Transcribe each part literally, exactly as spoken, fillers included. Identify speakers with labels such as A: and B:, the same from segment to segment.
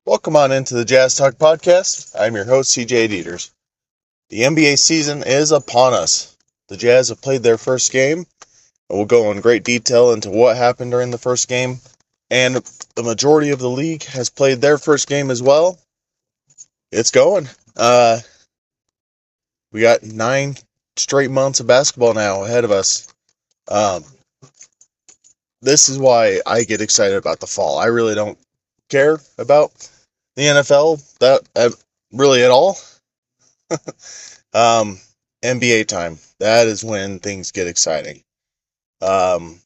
A: Welcome on into the Jazz Talk Podcast. I'm your host, C J Dieters. The N B A season is upon us. The Jazz have played their first game, and we'll go in great detail into what happened during the first game. And the majority of the league has played their first game as well. It's going. Uh, we got nine straight months of basketball now ahead of us. Um, this is why I get excited about the fall. I really don't care about the N F L that uh, really at all. um, N B A time. That is when things get exciting. Um,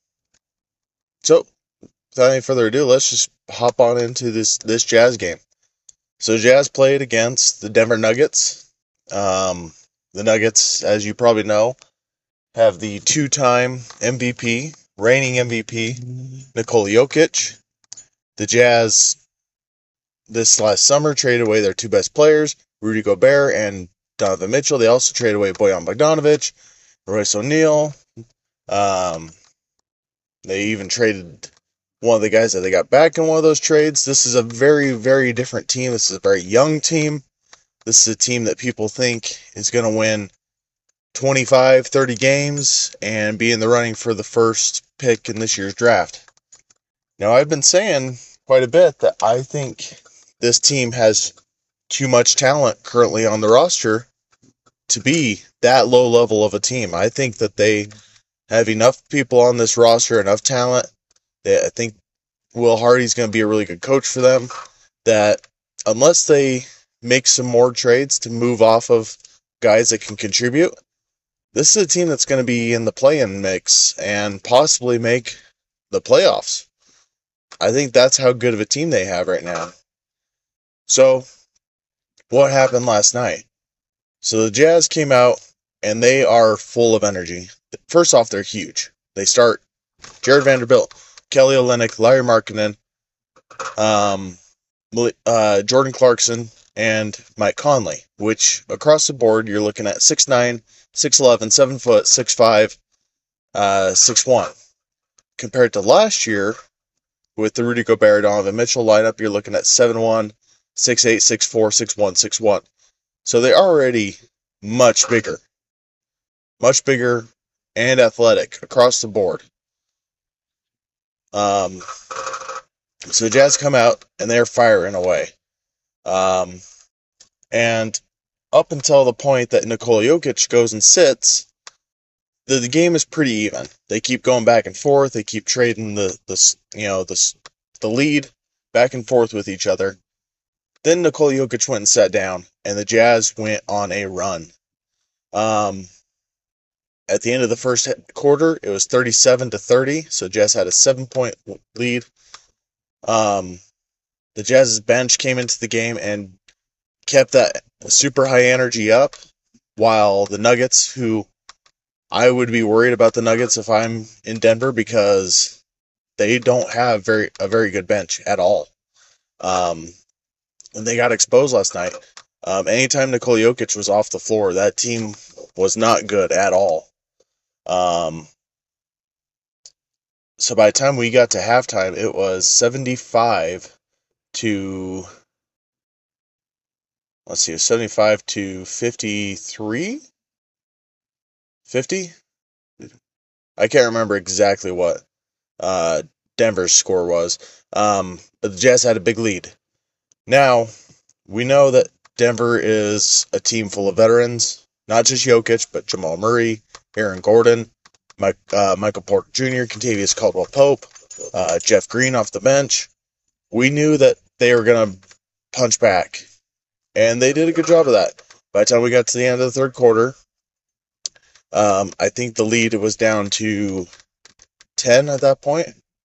A: so without any further ado, let's just hop on into this this Jazz game. So Jazz played against the Denver Nuggets. Um, the Nuggets, as you probably know, have the two-time M V P, reigning M V P, Nikola Jokic. The Jazz this last summer traded away their two best players, Rudy Gobert and Donovan Mitchell. They also traded away Bojan Bogdanovic, Royce O'Neal. Um, they even traded one of the guys that they got back in one of those trades. This is a very, very different team. This is a very young team. This is a team that people think is going to win twenty-five, thirty games and be in the running for the first pick in this year's draft. Now, I've been saying quite a bit that I think this team has too much talent currently on the roster to be that low level of a team. I think that they have enough people on this roster, enough talent, that I think Will Hardy's going to be a really good coach for them, that unless they make some more trades to move off of guys that can contribute, this is a team that's going to be in the play-in mix and possibly make the playoffs. I think that's how good of a team they have right now. So, what happened last night? So the Jazz came out, and they are full of energy. First off, they're huge. They start Jared Vanderbilt, Kelly Olynyk, Larry Markkinen, um, uh, Jordan Clarkson, and Mike Conley, which across the board, you're looking at six nine, six eleven, seven foot, six five, uh, six one. Compared to last year, with the Rudy Gobert, Donovan Mitchell lineup, you're looking at seven one, six eight, six four, six one, six one. So they're already much bigger. Much bigger and athletic across the board. Um, so the Jazz come out and they're firing away. Um, and up until the point that Nikola Jokic goes and sits, the, the game is pretty even. They keep going back and forth. They keep trading the, the you know the the lead back and forth with each other. Then Nikola Jokic went and sat down, and the Jazz went on a run. Um, at the end of the first quarter, it was thirty-seven to thirty, so Jazz had a seven-point lead. Um, the Jazz's bench came into the game and kept that super high energy up, while the Nuggets, who I would be worried about the Nuggets if I'm in Denver because they don't have very a very good bench at all. Um, and they got exposed last night. Um, anytime Nikola Jokic was off the floor, that team was not good at all. Um, so by the time we got to halftime, it was seventy-five to, let's see, seventy-five to fifty-three? fifty? I can't remember exactly what uh, Denver's score was. Um, but the Jazz had a big lead. Now, we know that Denver is a team full of veterans, not just Jokic, but Jamal Murray, Aaron Gordon, Mike, uh, Michael Porter Junior, Kentavious Caldwell-Pope, uh, Jeff Green off the bench. We knew that they were going to punch back, and they did a good job of that. By the time we got to the end of the third quarter, um, I think the lead was down to ten at that point.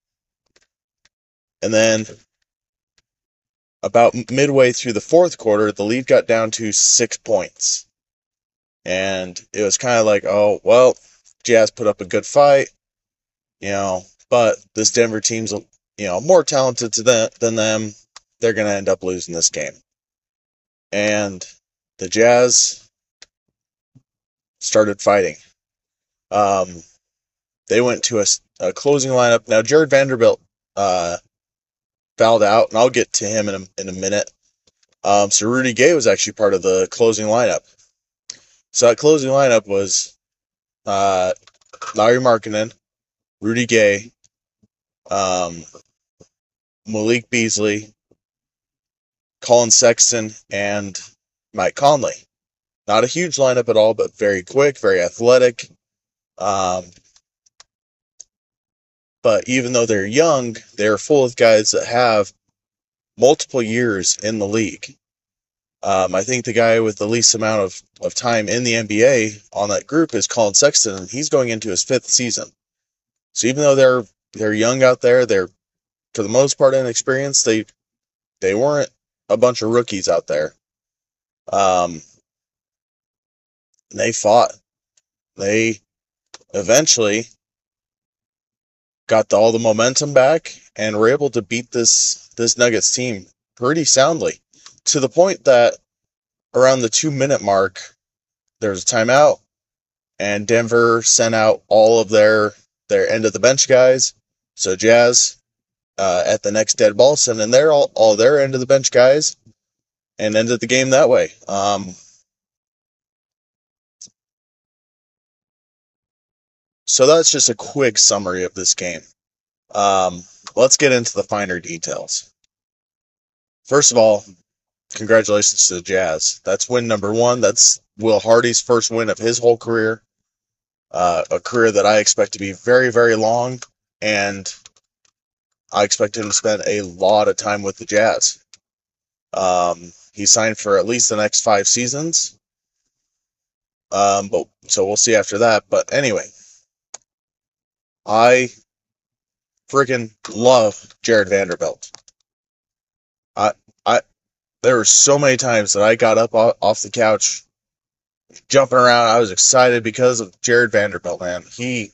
A: And then about midway through the fourth quarter, the lead got down to six points. And it was kind of like, oh, well, Jazz put up a good fight, you know, but this Denver team's, you know, more talented to them, than them. They're going to end up losing this game. And the Jazz started fighting. Um, they went to a, a closing lineup. Now, Jared Vanderbilt uh, fouled out, and I'll get to him in a, in a minute. Um, so Rudy Gay was actually part of the closing lineup. So that closing lineup was uh, Lauri Markkanen, Rudy Gay, um, Malik Beasley, Colin Sexton, and Mike Conley. Not a huge lineup at all, but very quick, very athletic. Um, but even though they're young, they're full of guys that have multiple years in the league. Um, I think the guy with the least amount of, of time in the N B A on that group is Colin Sexton, and he's going into his fifth season. So even though they're they're young out there, they're for the most part inexperienced. They they weren't a bunch of rookies out there. Um, they fought. They eventually got the, all the momentum back and were able to beat this this Nuggets team pretty soundly, to the point that around the two minute mark, there was a timeout, and Denver sent out all of their their end of the bench guys. So Jazz uh, at the next dead ball sent in their all, all their end of the bench guys and ended the game that way. Um, so that's just a quick summary of this game. Um, let's get into the finer details. First of all, congratulations to the Jazz. That's win number one. That's Will Hardy's first win of his whole career. Uh, a career that I expect to be very, very long, and I expect him to spend a lot of time with the Jazz. Um, he signed for at least the next five seasons. Um, but so we'll see after that. But anyway, I freaking love Jared Vanderbilt. I, I, there were so many times that I got up off the couch, jumping around. I was excited because of Jared Vanderbilt, man. He,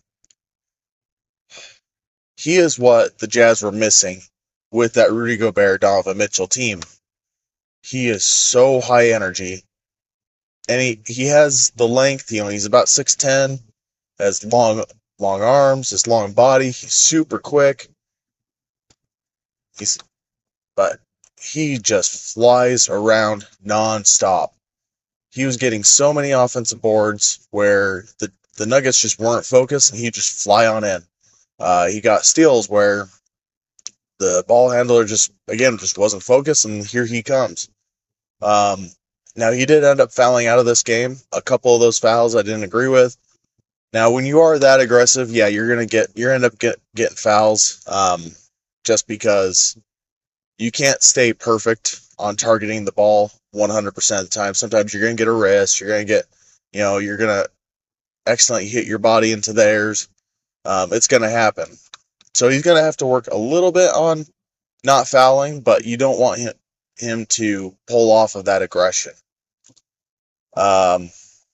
A: he is what the Jazz were missing with that Rudy Gobert, Donovan Mitchell team. He is so high energy, and he, he has the length. You know, he's about six ten, has long long arms, his long body. He's super quick. He's, but he just flies around nonstop. He was getting so many offensive boards where the, the Nuggets just weren't focused, and he'd just fly on in. Uh, he got steals where the ball handler just, again, just wasn't focused, and here he comes. Um, now, he did end up fouling out of this game. A couple of those fouls I didn't agree with. Now, when you are that aggressive, yeah, you're gonna get, you're end up get, getting fouls, um, just because you can't stay perfect on targeting the ball one hundred percent of the time. Sometimes you're gonna get a wrist, you're gonna get, you know, you're gonna accidentally hit your body into theirs. Um, it's gonna happen. So he's gonna have to work a little bit on not fouling, but you don't want him, him to pull off of that aggression. Um,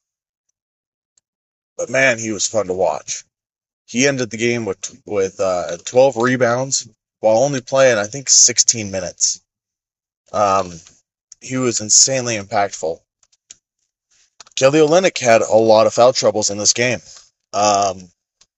A: But man, he was fun to watch. He ended the game with with uh, twelve rebounds while only playing, I think, sixteen minutes. Um, he was insanely impactful. Kelly Olynyk had a lot of foul troubles in this game. Um,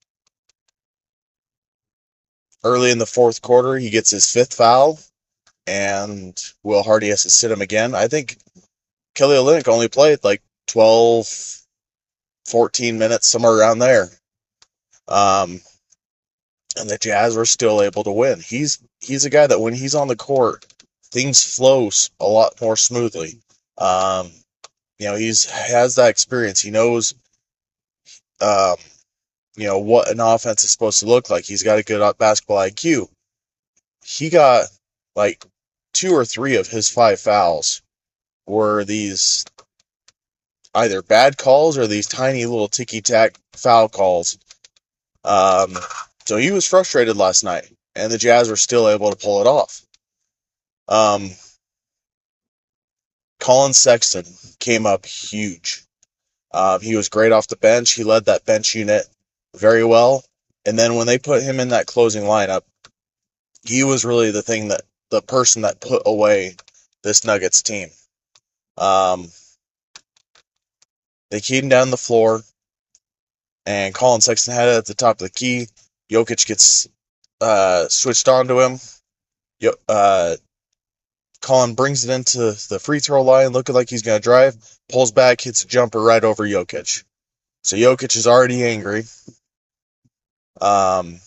A: early in the fourth quarter, he gets his fifth foul, and Will Hardy has to sit him again. I think Kelly Olynyk only played like twelve, fourteen minutes, somewhere around there. Um, and the Jazz were still able to win. He's he's a guy that when he's on the court, things flow a lot more smoothly. Um, you know, he's has that experience. He knows, um, you know, what an offense is supposed to look like. He's got a good basketball I Q. He got like two or three of his five fouls were these either bad calls or these tiny little ticky-tack foul calls. Um, so he was frustrated last night, and the Jazz were still able to pull it off. Um, Colin Sexton came up huge. Um, he was great off the bench. He led that bench unit very well. And then when they put him in that closing lineup, he was really the thing that, the person that put away this Nuggets team. Um, they keyed him down the floor, and Colin Sexton had it at the top of the key. Jokic gets uh, switched on to him, Yo, uh, Colin brings it into the free throw line, looking like he's going to drive, pulls back, hits a jumper right over Jokic. So Jokic is already angry. Um,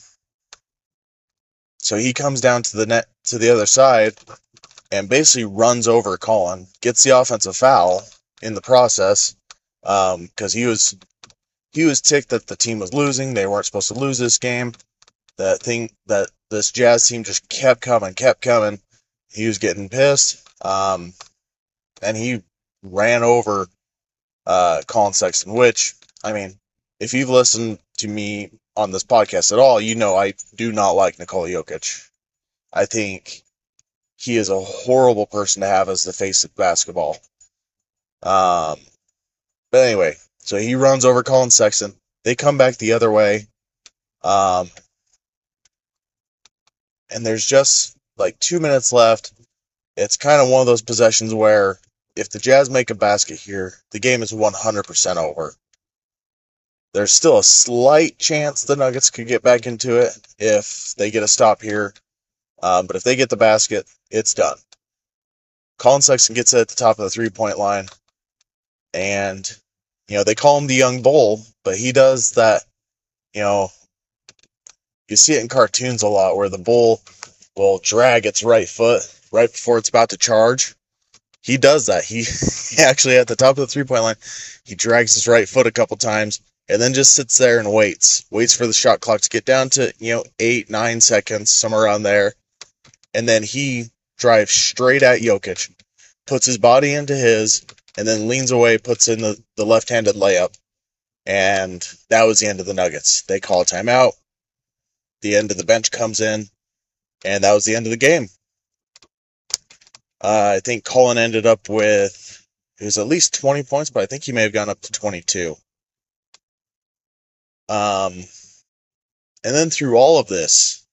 A: so he comes down to the net to the other side and basically runs over Colin, gets the offensive foul in the process because um, he was he was ticked that the team was losing. They weren't supposed to lose this game. That thing that this Jazz team just kept coming, kept coming. He was getting pissed, um, and he ran over uh, Colin Sexton. Which, I mean, if you've listened to me on this podcast at all, you know I do not like Nikola Jokic. I think he is a horrible person to have as the face of basketball. Um, but anyway, so he runs over Colin Sexton. They come back the other way. Um, and there's just like two minutes left. It's kind of one of those possessions where if the Jazz make a basket here, the game is one hundred percent over. There's still a slight chance the Nuggets could get back into it if they get a stop here. Um, but if they get the basket, it's done. Colin Sexton gets it at the top of the three-point line. And, you know, they call him the young bull, but he does that, you know, you see it in cartoons a lot where the bull will drag its right foot right before it's about to charge. He does that. He, he actually, at the top of the three-point line, he drags his right foot a couple times and then just sits there and waits. Waits for the shot clock to get down to, you know, eight, nine seconds, somewhere around there. And then he drives straight at Jokic, puts his body into his, and then leans away, puts in the, the left-handed layup. And that was the end of the Nuggets. They call a timeout. The end of the bench comes in, and that was the end of the game. Uh, I think Colin ended up with, it was at least twenty points, but I think he may have gone up to twenty-two. Um, and then through all of this,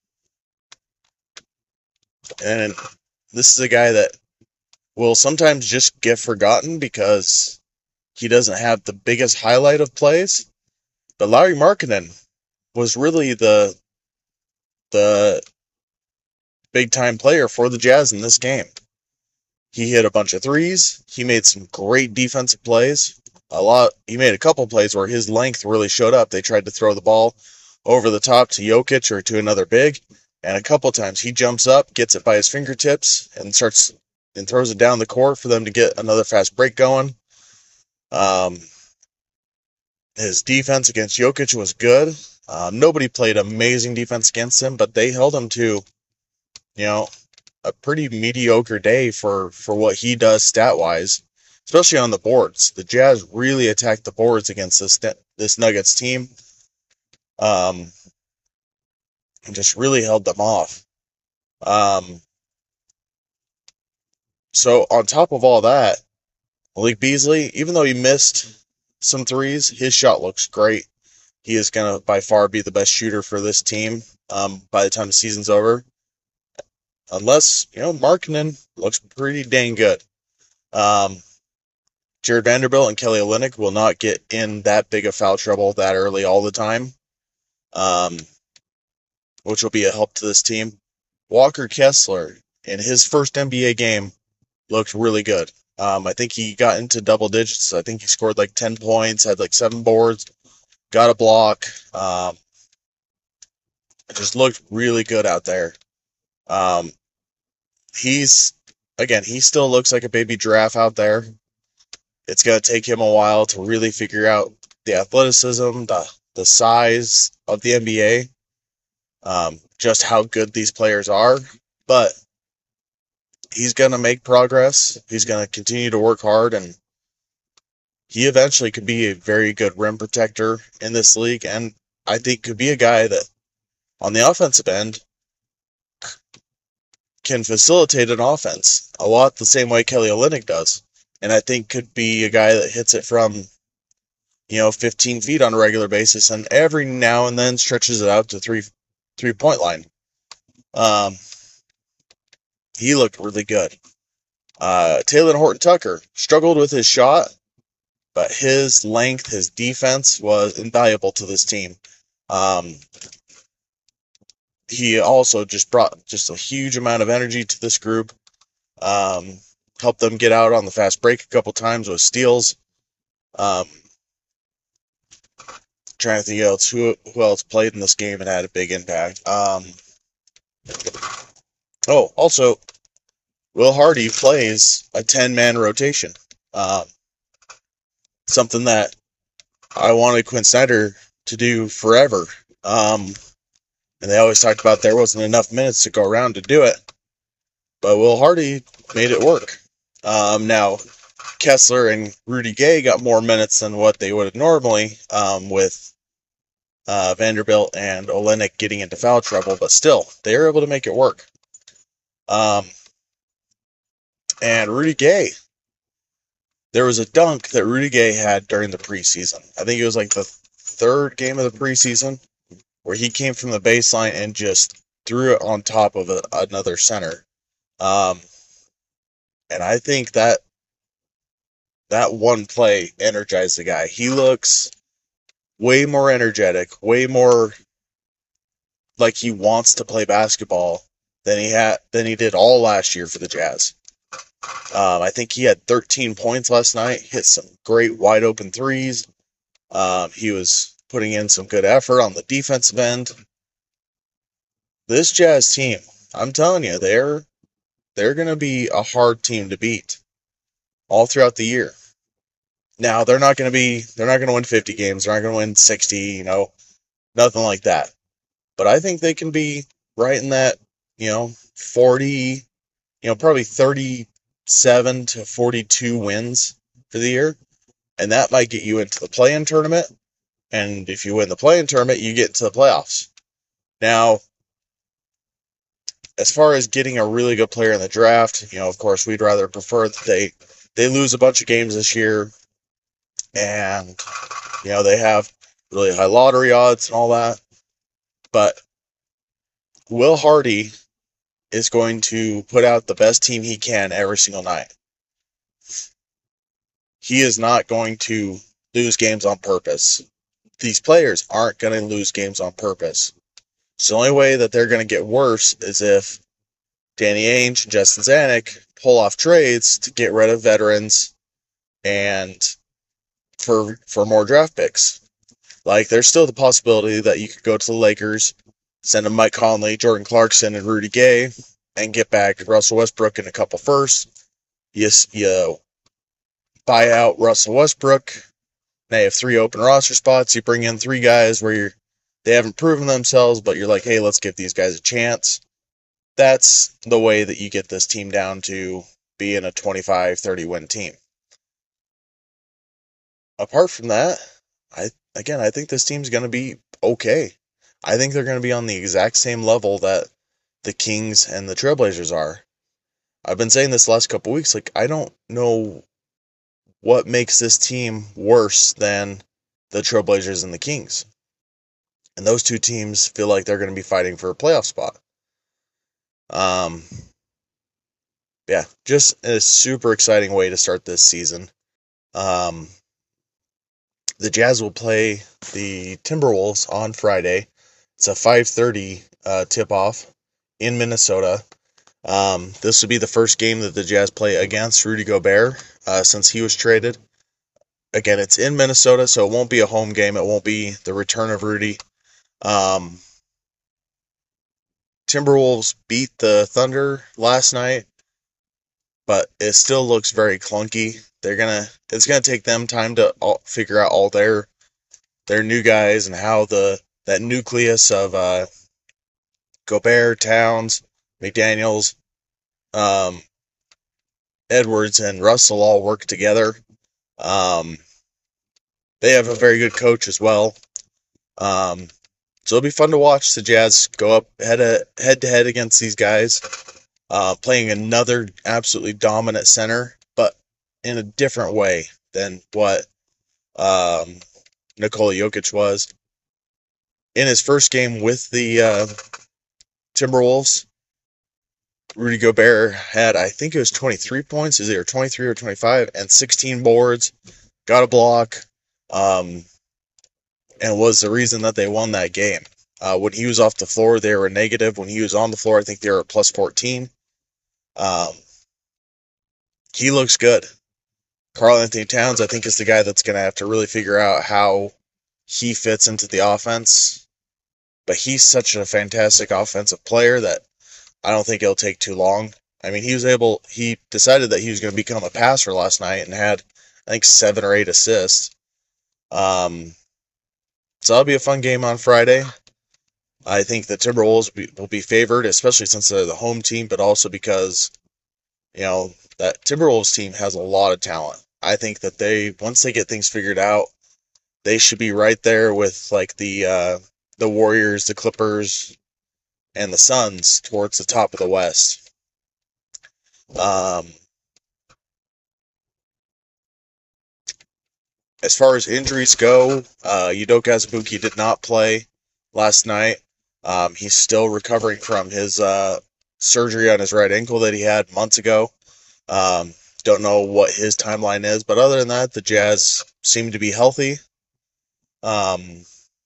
A: and this is a guy that will sometimes just get forgotten because he doesn't have the biggest highlight of plays, but Lauri Markkanen was really the the big-time player for the Jazz in this game. He hit a bunch of threes. He made some great defensive plays. A lot. He made a couple plays where his length really showed up. They tried to throw the ball over the top to Jokic or to another big, and a couple times he jumps up, gets it by his fingertips, and starts and throws it down the court for them to get another fast break going. Um, his defense against Jokic was good. Um, nobody played amazing defense against him, but they held him to, you know, a pretty mediocre day for, for what he does stat-wise, especially on the boards. The Jazz really attacked the boards against this this Nuggets team, um, and just really held them off. Um, so on top of all that, Malik Beasley, even though he missed some threes, his shot looks great. He is going to by far be the best shooter for this team um, by the time the season's over. Unless, you know, Markkanen looks pretty dang good. Um, Jared Vanderbilt and Kelly Olynyk will not get in that big of foul trouble that early all the time, um, which will be a help to this team. Walker Kessler, in his first N B A game, looked really good. Um, I think he got into double digits. I think he scored like ten points, had like seven boards, got a block. Um, it just looked really good out there. Um, he's, again, he still looks like a baby giraffe out there. It's going to take him a while to really figure out the athleticism, the, the size of the N B A, um, just how good these players are. But he's going to make progress. He's going to continue to work hard, and he eventually could be a very good rim protector in this league, and I think could be a guy that, on the offensive end, can facilitate an offense a lot the same way Kelly Olynyk does. And I think could be a guy that hits it from, you know, fifteen feet on a regular basis, and every now and then stretches it out to three, three-point line. Um, he looked really good. Uh, Talen Horton-Tucker struggled with his shot, but his length, his defense was invaluable to this team. Um, he also just brought just a huge amount of energy to this group. Um, helped them get out on the fast break a couple times with steals. Um, trying to think else who who else played in this game and had a big impact. Um, oh, also, Will Hardy plays a ten-man rotation. Um, something that I wanted Quinn Snyder to do forever. Um, and they always talked about there wasn't enough minutes to go around to do it. But Will Hardy made it work. Um, now, Kessler and Rudy Gay got more minutes than what they would have normally, um, with uh, Vanderbilt and Olynyk getting into foul trouble, but still, they were able to make it work. Um, and Rudy Gay, there was a dunk that Rudy Gay had during the preseason. I think it was like the third game of the preseason, where he came from the baseline and just threw it on top of a, another center. Um, and I think that that one play energized the guy. He looks way more energetic, way more like he wants to play basketball than he had than he did all last year for the Jazz. Um, I think he had thirteen points last night, hit some great wide open threes. Um, he was putting in some good effort on the defensive end. This Jazz team, I'm telling you, they're they're going to be a hard team to beat all throughout the year. Now, they're not going to be, they're not going to win fifty games. They're not going to win sixty, you know, nothing like that. But I think they can be right in that, you know, forty, you know, probably thirty-seven to forty-two wins for the year. And that might get you into the play-in tournament. And if you win the play-in tournament, you get into the playoffs. Now, as far as getting a really good player in the draft, you know, of course, we'd rather prefer that they, they lose a bunch of games this year. And, you know, they have really high lottery odds and all that. But Will Hardy is going to put out the best team he can every single night. He is not going to lose games on purpose. These players aren't going to lose games on purpose. So the only way that they're going to get worse is if Danny Ainge and Justin Zanuck pull off trades to get rid of veterans and for for more draft picks. Like, there's still the possibility that you could go to the Lakers, send them Mike Conley, Jordan Clarkson, and Rudy Gay, and get back Russell Westbrook and a couple firsts. You, you buy out Russell Westbrook. Now you have three open roster spots. You bring in three guys where you're, they haven't proven themselves, but you're like, hey, let's give these guys a chance. That's the way that you get this team down to being a twenty-five, thirty win team. Apart from that, I again, I think this team's going to be okay. I think they're going to be on the exact same level that the Kings and the Trailblazers are. I've been saying this the last couple weeks, like, I don't know what makes this team worse than the Trailblazers and the Kings. And those two teams feel like they're going to be fighting for a playoff spot. Um, yeah, just a super exciting way to start this season. Um, the Jazz will play the Timberwolves on Friday. It's a five thirty uh, tip-off in Minnesota. Um, this will be the first game that the Jazz play against Rudy Gobert uh, since he was traded. Again, it's in Minnesota, so it won't be a home game. It won't be the return of Rudy. Um, Timberwolves beat the Thunder last night, but it still looks very clunky. They're gonna, it's gonna take them time to all, figure out all their their new guys and how the that nucleus of uh, Gobert, Towns, McDaniels, um, Edwards, and Russell all work together. Um, they have a very good coach as well. Um, so it'll be fun to watch the Jazz go up head to head, to head against these guys, uh, playing another absolutely dominant center, but in a different way than what um, Nikola Jokic was. In his first game with the uh, Timberwolves, Rudy Gobert had, I think it was twenty-three points, is it or twenty-three or twenty-five, and sixteen boards, got a block, um, and was the reason that they won that game. Uh, when he was off the floor, they were a negative. When he was on the floor, I think they were a plus fourteen. Um, he looks good. Karl-Anthony Towns, I think, is the guy that's going to have to really figure out how he fits into the offense. But he's such a fantastic offensive player that I don't think it'll take too long. I mean, he was able, he decided that he was going to become a passer last night and had, I think, seven or eight assists. Um, so that'll be a fun game on Friday. I think the Timberwolves will be, will be favored, especially since they're the home team, but also because, you know, that Timberwolves team has a lot of talent. I think that they, once they get things figured out, they should be right there with like the uh, the Warriors, the Clippers, and the Suns towards the top of the West. Um, as far as injuries go, uh, Udoka Azubuike did not play last night. Um, he's still recovering from his uh, surgery on his right ankle that he had months ago. Um, don't know what his timeline is, but other than that, the Jazz seem to be healthy. Um,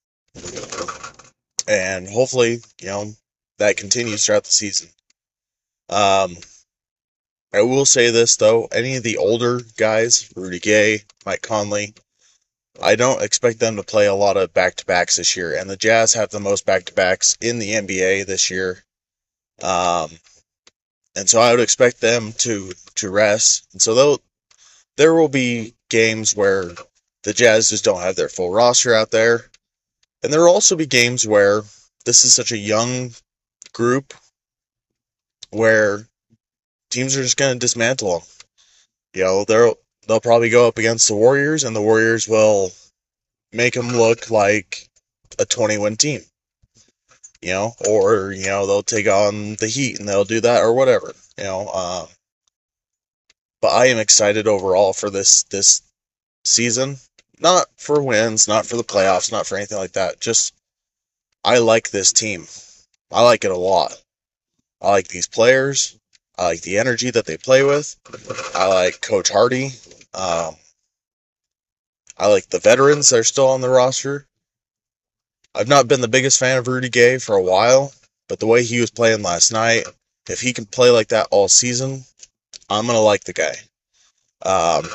A: and hopefully, you know, that continues throughout the season. Um, I will say this, though. Any of the older guys, Rudy Gay, Mike Conley, I don't expect them to play a lot of back-to-backs this year. And the Jazz have the most back-to-backs in the N B A this year. Um, and so I would expect them to, to rest. And so there will be games where the Jazz just don't have their full roster out there. And there will also be games where this is such a young group where teams are just going to dismantle them. You know, they'll, they'll probably go up against the Warriors, and the Warriors will make them look like a twenty-win team. You know, or, you know, they'll take on the Heat, and they'll do that, or whatever. You know, uh, but I am excited overall for this, this season. Not for wins, not for the playoffs, not for anything like that. Just, I like this team. I like it a lot. I like these players. I like the energy that they play with. I like Coach Hardy. Um, I like the veterans that are still on the roster. I've not been the biggest fan of Rudy Gay for a while, but the way he was playing last night, if he can play like that all season, I'm going to like the guy. Um,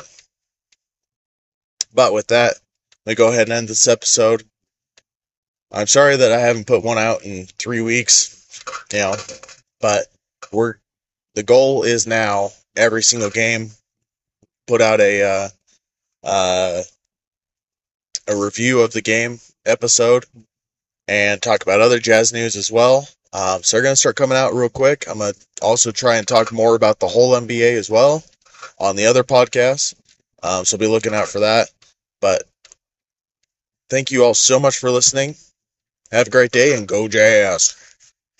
A: but with that, let me go ahead and end this episode. I'm sorry that I haven't put one out in three weeks, you know, but we're, the goal is now every single game, put out a, uh, uh, a review of the game episode and talk about other Jazz news as well. Um, so they're going to start coming out real quick. I'm going to also try and talk more about the whole N B A as well on the other podcasts. Um, so be looking out for that. But thank you all so much for listening. Have a great day and go Jazz.